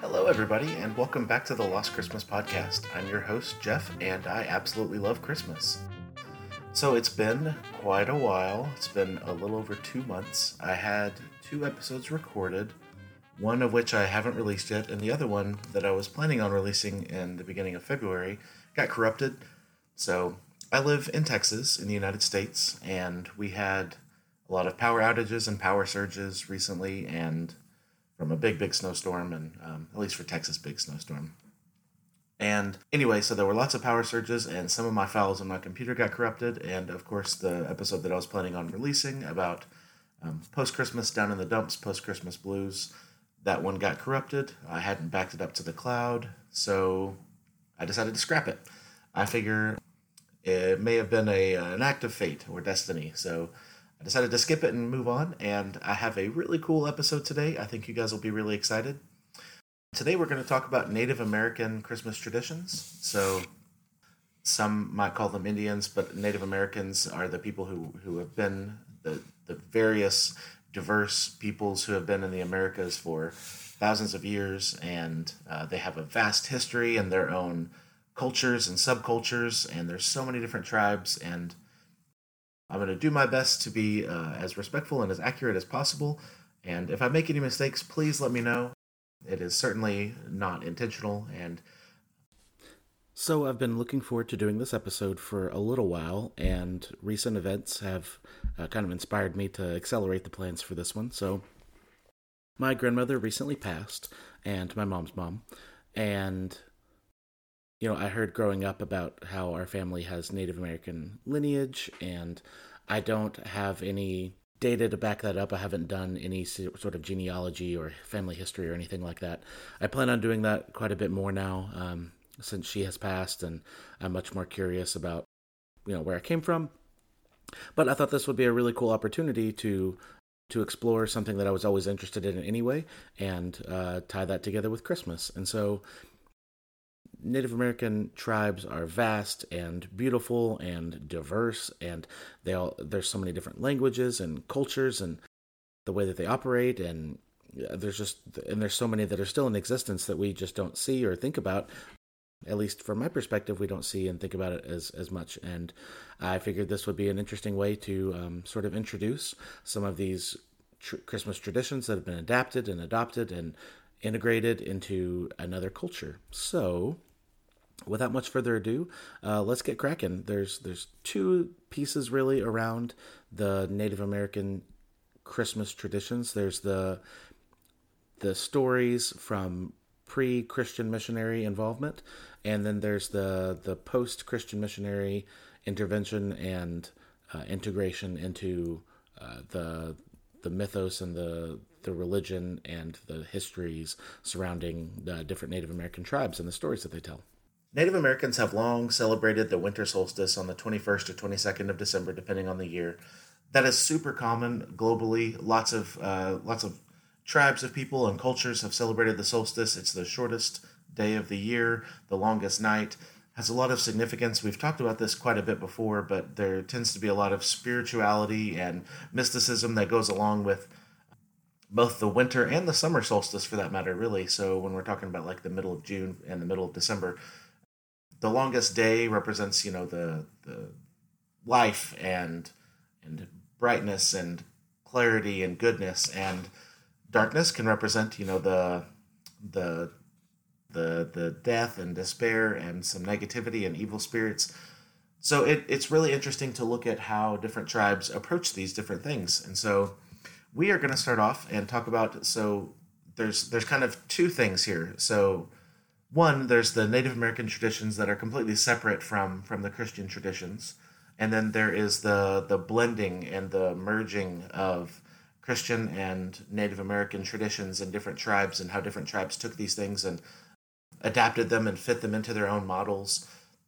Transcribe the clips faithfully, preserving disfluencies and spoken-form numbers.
Hello, everybody, and welcome back to the Lost Christmas Podcast. I'm your host, Jeff, and I absolutely love Christmas. So it's been quite a while. It's been a little over two months. I had two episodes recorded, one of which I haven't released yet, and the other one that I was planning on releasing in the beginning of February got corrupted. So I live in Texas, in the United States, and we had a lot of power outages and power surges recently, and from a big, big snowstorm, and um, at least for Texas, big snowstorm. And anyway, so there were lots of power surges, and some of my files on my computer got corrupted, and of course the episode that I was planning on releasing about um, post-Christmas down in the dumps, post-Christmas blues, that one got corrupted. I hadn't backed it up to the cloud, so I decided to scrap it. I figure it may have been a an act of fate or destiny, so I decided to skip it and move on, and I have a really cool episode today. I think you guys will be really excited. Today we're going to talk about Native American Christmas traditions. So some might call them Indians, but Native Americans are the people who, who have been the, the various diverse peoples who have been in the Americas for thousands of years, and uh, they have a vast history and their own cultures and subcultures, and there's so many different tribes, and I'm going to do my best to be uh, as respectful and as accurate as possible, and if I make any mistakes, please let me know. It is certainly not intentional, and so I've been looking forward to doing this episode for a little while, and recent events have uh, kind of inspired me to accelerate the plans for this one. So my grandmother recently passed, and my mom's mom, and you know, I heard growing up about how our family has Native American lineage, and I don't have any data to back that up. I haven't done any sort of genealogy or family history or anything like that. I plan on doing that quite a bit more now, um, since she has passed, and I'm much more curious about, you know, where I came from. But I thought this would be a really cool opportunity to to explore something that I was always interested in anyway, and uh, tie that together with Christmas. And so Native American tribes are vast and beautiful and diverse, and they all there's so many different languages and cultures and the way that they operate, and there's just and there's so many that are still in existence that we just don't see or think about. At least from my perspective, we don't see and think about it as, as much. And I figured this would be an interesting way to um, sort of introduce some of these tr- Christmas traditions that have been adapted and adopted and integrated into another culture. So without much further ado, uh, let's get cracking. There's there's two pieces really around the Native American Christmas traditions. There's the the stories from pre-Christian missionary involvement, and then there's the the post-Christian missionary intervention and uh, integration into uh, the the mythos and the the religion and the histories surrounding the different Native American tribes and the stories that they tell. Native Americans have long celebrated the winter solstice on the twenty-first or twenty-second of December, depending on the year. That is super common globally. Lots of uh, lots of tribes of people and cultures have celebrated the solstice. It's the shortest day of the year, the longest night. Has a lot of significance. We've talked about this quite a bit before, but there tends to be a lot of spirituality and mysticism that goes along with both the winter and the summer solstice, for that matter, really. So when we're talking about like the middle of June and the middle of December, the longest day represents, you know, the the life and and brightness and clarity and goodness, and darkness can represent, you know, the the the the death and despair and some negativity and evil spirits. So it, it's really interesting to look at how different tribes approach these different things. And so we are going to start off and talk about, so there's there's kind of two things here. So one, there's the Native American traditions that are completely separate from, from the Christian traditions. And then there is the, the blending and the merging of Christian and Native American traditions in different tribes, and how different tribes took these things and adapted them and fit them into their own models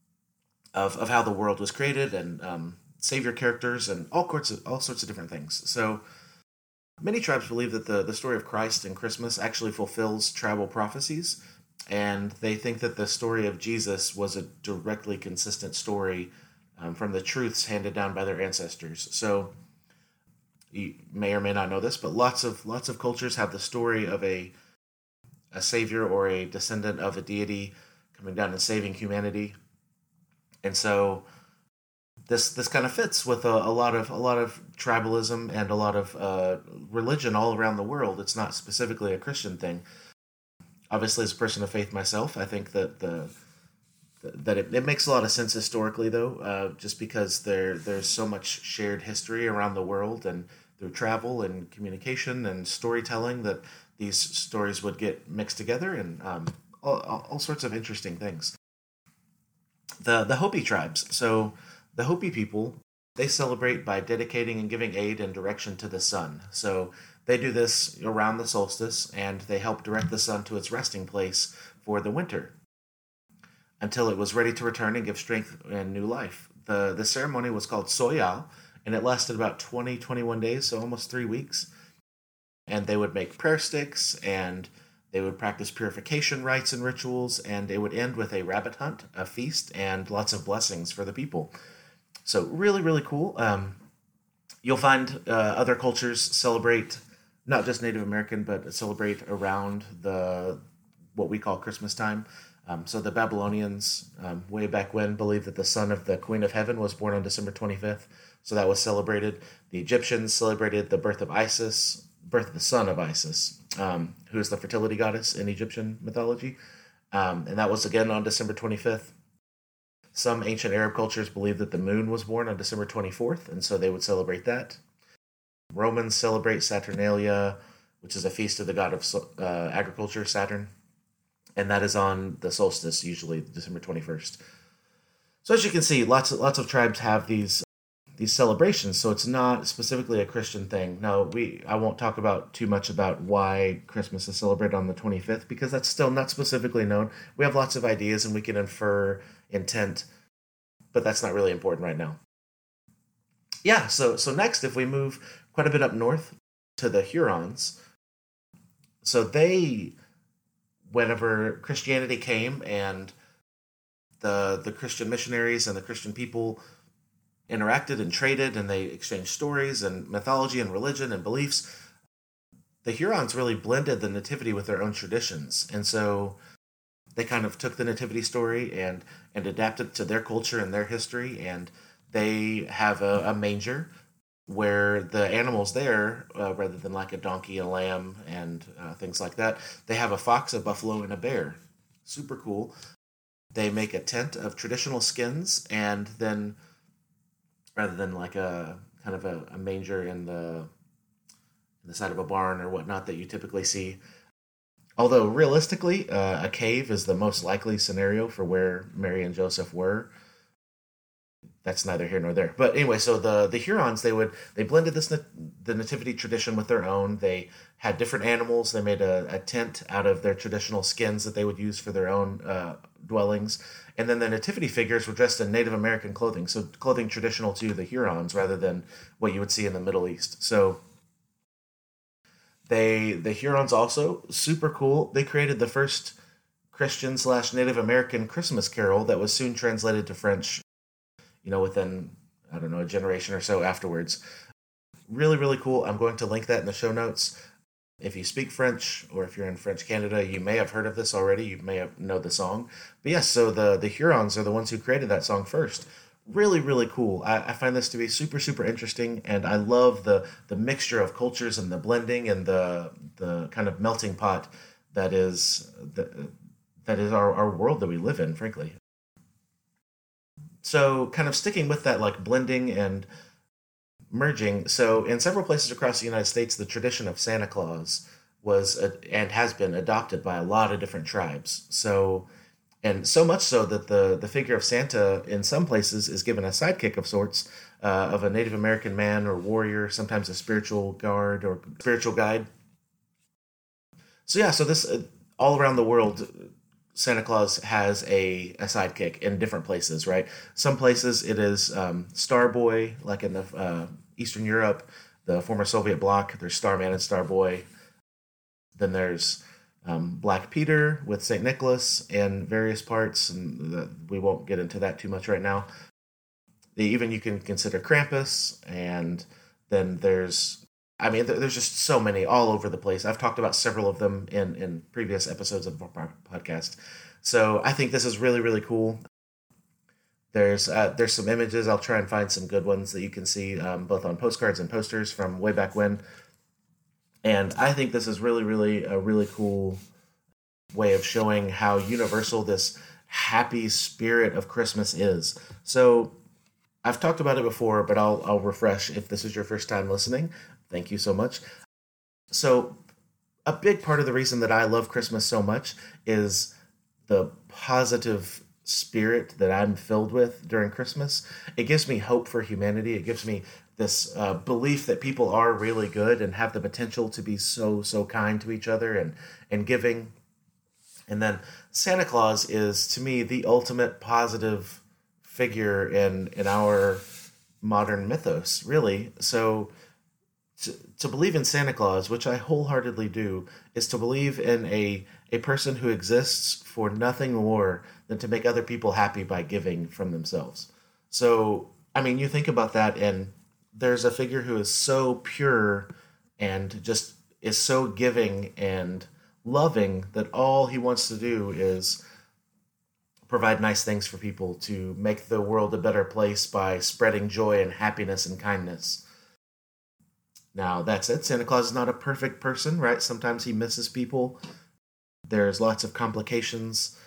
of, of how the world was created, and um, savior characters and all sorts of, all sorts of different things. So many tribes believe that the, the story of Christ and Christmas actually fulfills tribal prophecies, and they think that the story of Jesus was a directly consistent story um, from the truths handed down by their ancestors. So you may or may not know this, but lots of lots of cultures have the story of a a savior or a descendant of a deity coming down and saving humanity. And so this this kind of fits with a, a lot of a lot of tribalism and a lot of uh, religion all around the world. It's not specifically a Christian thing. Obviously, as a person of faith myself, I think that the that it, it makes a lot of sense historically, though, uh, just because there there's so much shared history around the world and through travel and communication and storytelling that these stories would get mixed together and um, all, all, all sorts of interesting things. The the Hopi tribes. So the Hopi people, they celebrate by dedicating and giving aid and direction to the sun. So they do this around the solstice, and they help direct the sun to its resting place for the winter, until it was ready to return and give strength and new life. The the ceremony was called Soya, and it lasted about twenty, twenty-one days, so almost three weeks. And they would make prayer sticks, and they would practice purification rites and rituals, and it would end with a rabbit hunt, a feast, and lots of blessings for the people. So really, really cool. Um, you'll find uh, other cultures celebrate, not just Native American, but celebrate around the what we call Christmas time. Um, so the Babylonians, um, way back when, believed that the son of the Queen of Heaven was born on December twenty-fifth. So that was celebrated. The Egyptians celebrated the birth of Isis, birth of the son of Isis, um, who is the fertility goddess in Egyptian mythology. Um, and that was again on December twenty-fifth. Some ancient Arab cultures believed that the moon was born on December twenty-fourth, and so they would celebrate that. Romans celebrate Saturnalia, which is a feast of the god of uh, agriculture, Saturn. And that is on the solstice, usually December twenty-first. So as you can see, lots of, lots of tribes have these these celebrations, so it's not specifically a Christian thing. Now, we I won't talk about too much about why Christmas is celebrated on the twenty-fifth, because that's still not specifically known. We have lots of ideas, and we can infer intent, but that's not really important right now. Yeah, so so next, if we move quite a bit up north to the Hurons, so they, whenever Christianity came and the the Christian missionaries and the Christian people interacted and traded, and they exchanged stories and mythology and religion and beliefs, the Hurons really blended the nativity with their own traditions. And so they kind of took the nativity story and, and adapted it to their culture and their history, and they have a, a manger where the animals there, uh, rather than like a donkey, a lamb, and uh, things like that, they have a fox, a buffalo, and a bear. Super cool. They make a tent of traditional skins, and then rather than like a kind of a, a manger in the in the side of a barn or whatnot that you typically see. Although realistically, uh, a cave is the most likely scenario for where Mary and Joseph were. That's neither here nor there. But anyway, so the the Hurons, they would they blended this the nativity tradition with their own. They had different animals. They made a, a tent out of their traditional skins that they would use for their own uh, dwellings. And then the nativity figures were dressed in Native American clothing, so clothing traditional to the Hurons rather than what you would see in the Middle East. So they the Hurons also, super cool, they created the first Christian slash Native American Christmas carol that was soon translated to French, you know, within, I don't know, a generation or so afterwards. Really, really cool. I'm going to link that in the show notes. If you speak French, or if you're in French Canada, you may have heard of this already. You may have know the song. But yes, so the, the Hurons are the ones who created that song first. Really, really cool. I, I find this to be super, super interesting, and I love the the mixture of cultures and the blending and the the kind of melting pot that is the, that is our, our world that we live in, frankly. So kind of sticking with that, like blending and merging. So in several places across the United States, the tradition of Santa Claus was uh, and has been adopted by a lot of different tribes. So, and so much so that the, the figure of Santa in some places is given a sidekick of sorts uh, of a Native American man or warrior, sometimes a spiritual guard or spiritual guide. So yeah, so this uh, all around the world, Santa Claus has a, a sidekick in different places, right? Some places it is um, Starboy, like in the uh, Eastern Europe, the former Soviet bloc, there's Starman and Starboy. Then there's um, Black Peter with Saint Nicholas in various parts, and the, we won't get into that too much right now. The, even you can consider Krampus, and then there's I mean, there- there's just so many all over the place. I've talked about several of them in, in previous episodes of our podcast. So I think this is really, really cool. There's uh, there's some images. I'll try and find some good ones that you can see um, both on postcards and posters from way back when. And I think this is really, really a really cool way of showing how universal this happy spirit of Christmas is. So I've talked about it before, but I'll I'll refresh if this is your first time listening. Thank you so much. So a big part of the reason that I love Christmas so much is the positive spirit that I'm filled with during Christmas. It gives me hope for humanity. It gives me this uh, belief that people are really good and have the potential to be so, so kind to each other and, and giving. And then Santa Claus is, to me, the ultimate positive figure in, in our modern mythos, really. So to, to believe in Santa Claus, which I wholeheartedly do, is to believe in a, a person who exists for nothing more than to make other people happy by giving from themselves. So, I mean, you think about that, and there's a figure who is so pure and just is so giving and loving that all he wants to do is provide nice things for people to make the world a better place by spreading joy and happiness and kindness. Now, that said, Santa Claus is not a perfect person, right? Sometimes he misses people. There's lots of complications.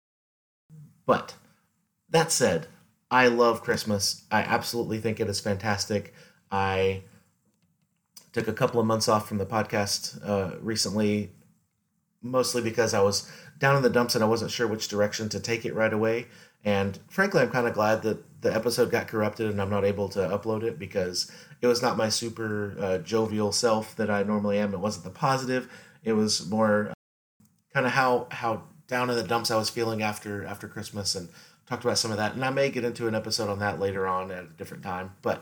But that said, I love Christmas. I absolutely think it is fantastic. I took a couple of months off from the podcast uh, recently, mostly because I was down in the dumps and I wasn't sure which direction to take it right away. And frankly, I'm kind of glad that the episode got corrupted and I'm not able to upload it because it was not my super uh, jovial self that I normally am. It wasn't the positive. It was more kind of how how down in the dumps I was feeling after after Christmas, and talked about some of that. And I may get into an episode on that later on at a different time. But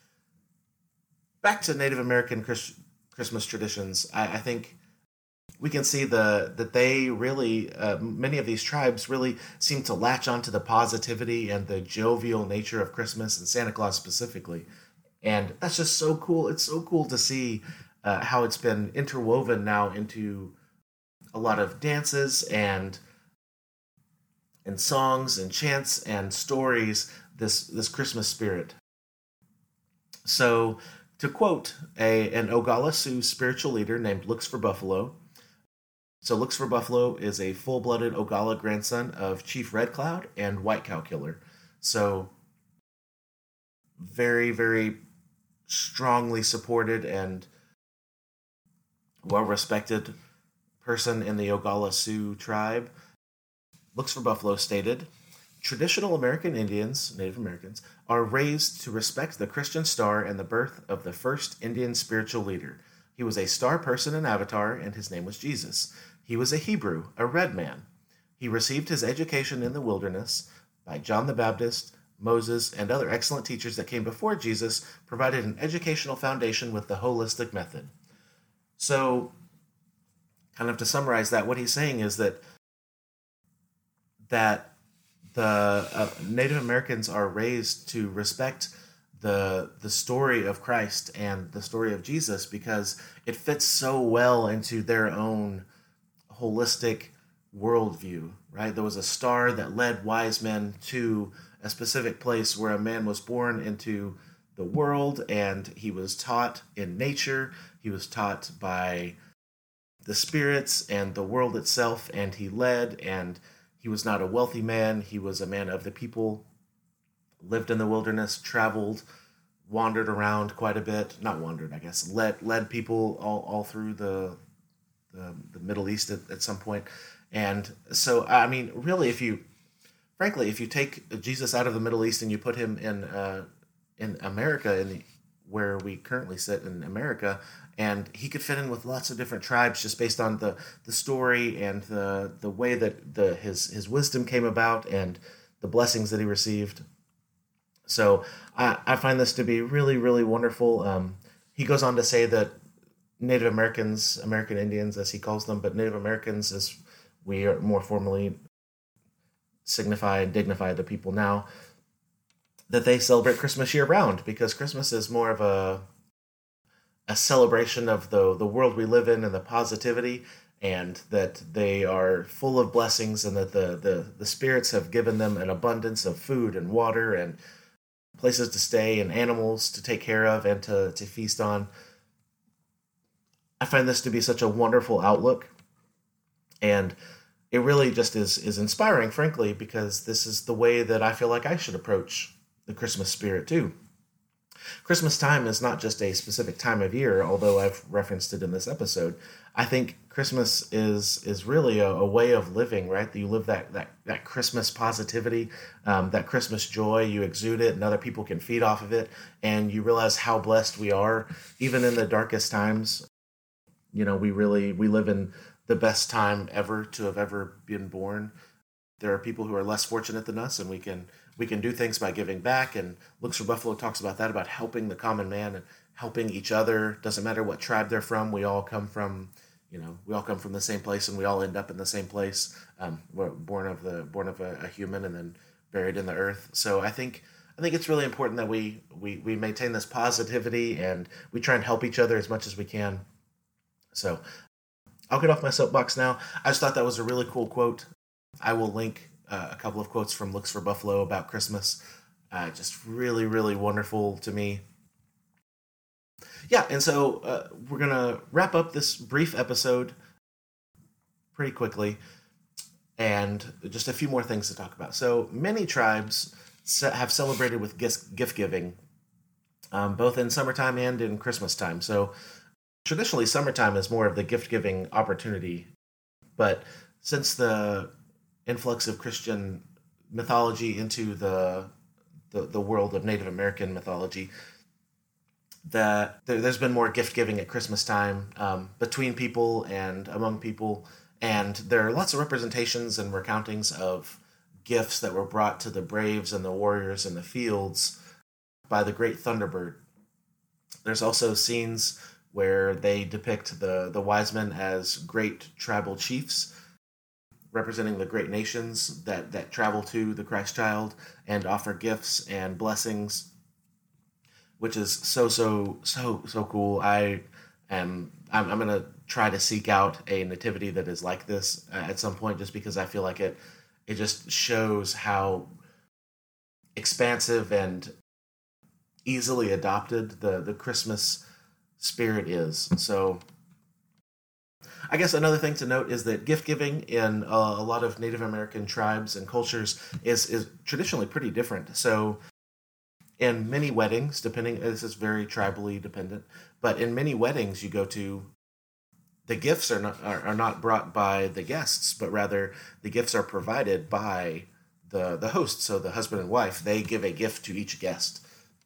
back to Native American Chris, Christmas traditions, I, I think we can see the that they really, uh, many of these tribes really seem to latch onto the positivity and the jovial nature of Christmas and Santa Claus specifically. And that's just so cool. It's so cool to see uh, how it's been interwoven now into a lot of dances and and songs and chants and stories, this this Christmas spirit. So, to quote a an Oglala Sioux spiritual leader named Looks for Buffalo, so Looks for Buffalo is a full-blooded Oglala grandson of Chief Red Cloud and White Cow Killer. So, very, very strongly supported and well-respected person in the Oglala Sioux tribe. Looks for Buffalo stated, traditional American Indians, Native Americans, are raised to respect the Christian star and the birth of the first Indian spiritual leader. He was a star person in Avatar, and his name was Jesus. He was a Hebrew, a red man. He received his education in the wilderness by John the Baptist, Moses, and other excellent teachers that came before Jesus, provided an educational foundation with the holistic method. So, kind of to summarize that, what he's saying is that that the uh, Native Americans are raised to respect the the story of Christ and the story of Jesus because it fits so well into their own holistic worldview, right? There was a star that led wise men to a specific place where a man was born into the world, and he was taught in nature, he was taught by the spirits and the world itself, and he led, and he was not a wealthy man. He was a man of the people, lived in the wilderness, traveled, wandered around quite a bit. Not wandered, I guess. Led led people all, all through the, the the Middle East at, at some point. And so, I mean, really, if you, frankly, if you take Jesus out of the Middle East and you put him in uh, in America, in the, where we currently sit in America, and he could fit in with lots of different tribes just based on the, the story and the the way that the his his wisdom came about and the blessings that he received. So I, I find this to be really, really wonderful. Um, he goes on to say that Native Americans, American Indians as he calls them, but Native Americans as we are more formally signify and dignify the people now, that they celebrate Christmas year round because Christmas is more of a a celebration of the the world we live in and the positivity, and that they are full of blessings, and that the the, the spirits have given them an abundance of food and water and places to stay and animals to take care of and to, to feast on. I find this to be such a wonderful outlook, and it really just is is inspiring, frankly, because this is the way that I feel like I should approach the Christmas spirit too. Christmas time is not just a specific time of year, although I've referenced it in this episode. I think Christmas is is really a, a way of living, right? That you live that that that Christmas positivity, um, that Christmas joy. You exude it, and other people can feed off of it, and you realize how blessed we are, even in the darkest times. You know, we really we live in the best time ever to have ever been born. There are people who are less fortunate than us, and we can we can do things by giving back. And Looks for Buffalo talks about that, about helping the common man and helping each other. Doesn't matter what tribe they're from. We all come from, you know, we all come from the same place, and we all end up in the same place. Um, we're born of the born of a, a human, and then buried in the earth. So I think I think it's really important that we we we maintain this positivity, and we try and help each other as much as we can. So I'll get off my soapbox now. I just thought that was a really cool quote. I will link uh, a couple of quotes from Looks for Buffalo about Christmas. Uh, just really, really wonderful to me. Yeah, and so uh, we're going to wrap up this brief episode pretty quickly, and just a few more things to talk about. So many tribes have celebrated with gift giving, um, both in summertime and in Christmas time. So traditionally, summertime is more of the gift-giving opportunity, but since the influx of Christian mythology into the the, the world of Native American mythology, that there, there's been more gift-giving at Christmas time, um, between people and among people, and there are lots of representations and recountings of gifts that were brought to the braves and the warriors in the fields by the great Thunderbird. There's also scenes where they depict the, the wise men as great tribal chiefs, representing the great nations that, that travel to the Christ child and offer gifts and blessings, which is so, so, so, so cool. I am, I'm, I'm going to try to seek out a nativity that is like this at some point, just because I feel like it, it just shows how expansive and easily adopted the, the Christmas spirit is. So I guess another thing to note is that gift giving in uh, a lot of Native American tribes and cultures is is traditionally pretty different. So in many weddings, depending, this is very tribally dependent, but in many weddings you go to, the gifts are not are, are not brought by the guests, but rather the gifts are provided by the the host. So the husband and wife, they give a gift to each guest.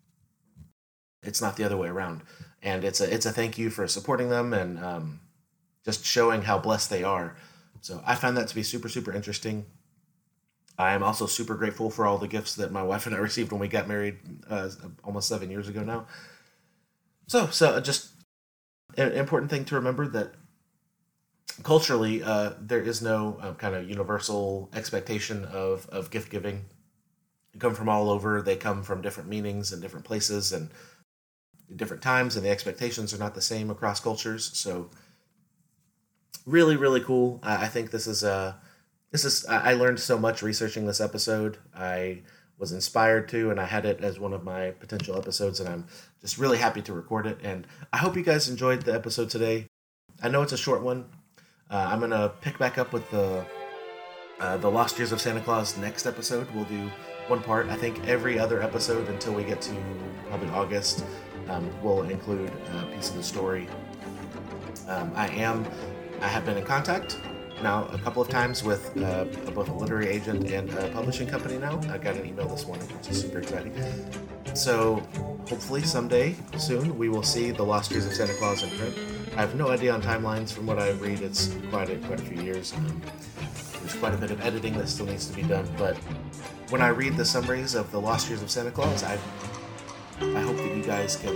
It's not the other way around. And it's a it's a thank you for supporting them, and um, just showing how blessed they are. So I found that to be super, super interesting. I am also super grateful for all the gifts that my wife and I received when we got married uh, almost seven years ago now. So, so just an important thing to remember, that culturally, uh, there is no uh, kind of universal expectation of, of gift giving. They come from all over. They come from different meanings and different places and different times, and the expectations are not the same across cultures. So really, really cool. I, I think this is a, this is, I learned so much researching this episode. I was inspired to, and I had it as one of my potential episodes, and I'm just really happy to record it. And I hope you guys enjoyed the episode today. I know it's a short one. Uh, I'm going to pick back up with the, uh, the Lost Years of Santa Claus next episode. We'll do one part. I think every other episode until we get to probably August um, will include a piece of the story. Um, I am, I have been in contact now a couple of times with uh, both a literary agent and a publishing company now. I got an email this morning, which is super exciting. So hopefully someday soon we will see The Lost Years of Santa Claus in print. I have no idea on timelines. From what I read, it's quite a, quite a few years. Um, there's quite a bit of editing that still needs to be done, but when I read the summaries of The Lost Years of Santa Claus, I I hope that you guys can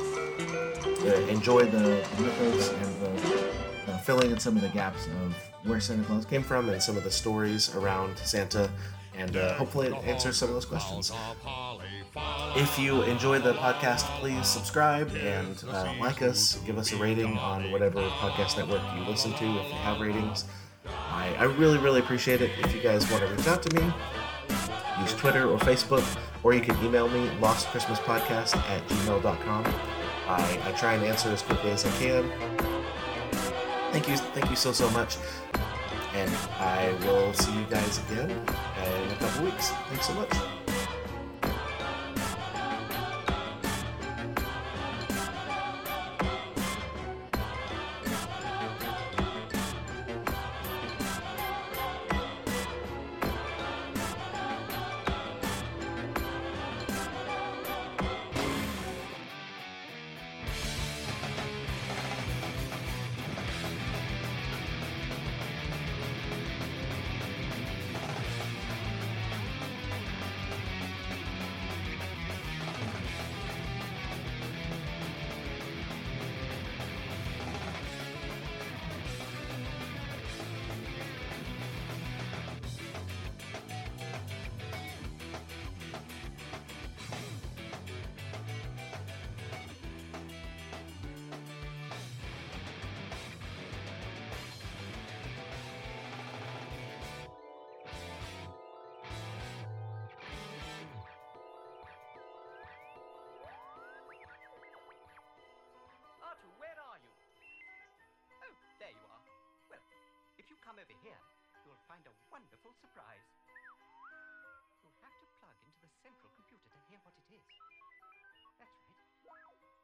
uh, enjoy the mythos and the uh, filling in some of the gaps of where Santa Claus came from and some of the stories around Santa, and uh, hopefully it answers some of those questions. If you enjoy the podcast, please subscribe and uh, like us. Give us a rating on whatever podcast network you listen to if you have ratings. I, I really, really appreciate it. If you guys want to reach out to me, use Twitter or Facebook, or you can email me, lostchristmaspodcast at gmail dot com. I, I try and answer as quickly as I can. Thank you, thank you so, so much. And I will see you guys again in a couple weeks. Thanks so much. If you come over here, you'll find a wonderful surprise. You'll have to plug into the central computer to hear what it is. That's right.